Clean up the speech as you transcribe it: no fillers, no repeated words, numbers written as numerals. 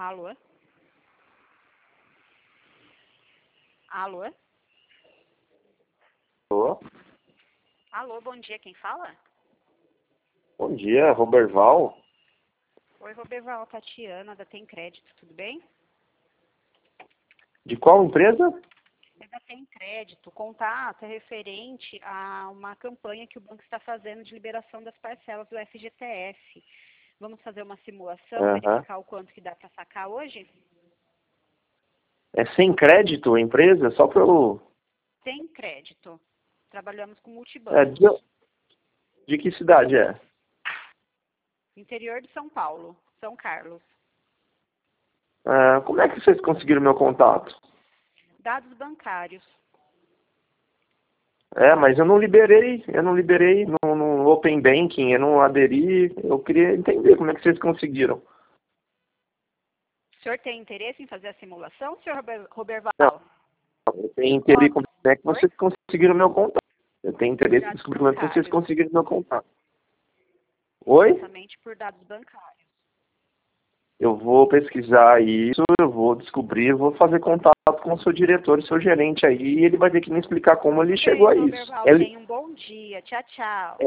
Alô? Alô? Alô? Alô, bom dia, quem fala? Bom dia, Roberval. Oi, Roberval, Tatiana, da Tem Crédito, tudo bem? De qual empresa? É da Tem Crédito, contato é referente a uma campanha que o banco está fazendo de liberação das parcelas do FGTS. Vamos fazer uma simulação, verificar o quanto que dá para sacar hoje? É sem crédito a empresa? Só para eu... Tem Crédito. Trabalhamos com multibanco. De que cidade é? Interior de São Paulo, São Carlos. Como é que vocês conseguiram meu contato? Dados bancários. Mas eu não liberei no Open Banking, eu não aderi. Eu queria entender como é que vocês conseguiram. O senhor tem interesse em fazer a simulação, senhor Roberval? Não, eu tenho interesse em como é que vocês conseguiram meu contato. Eu tenho interesse em descobrir como é que vocês conseguiram meu contato. Oi? Exatamente por dados bancários. Eu vou pesquisar isso, eu vou descobrir, eu vou fazer contato com o seu diretor, o seu gerente aí, e ele vai ter que me explicar como ele chegou a isso. Roberval, tenha um bom dia. Tchau, tchau.